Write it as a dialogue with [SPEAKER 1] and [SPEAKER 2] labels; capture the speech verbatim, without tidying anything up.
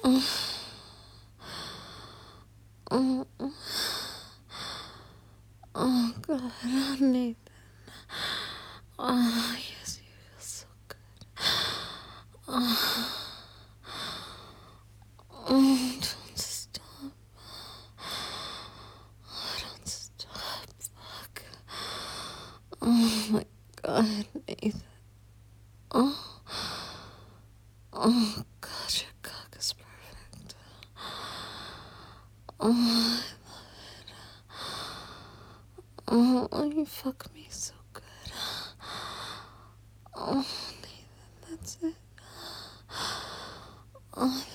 [SPEAKER 1] Oh, oh God, Nathan. Oh, yes, you feel so good. Oh, oh don't stop. Oh, don't stop. Fuck. Oh my God, Nathan. Oh, oh God, your cock is perfect. Oh, oh, you fuck me so good. Oh, Nathan, that's it. Oh,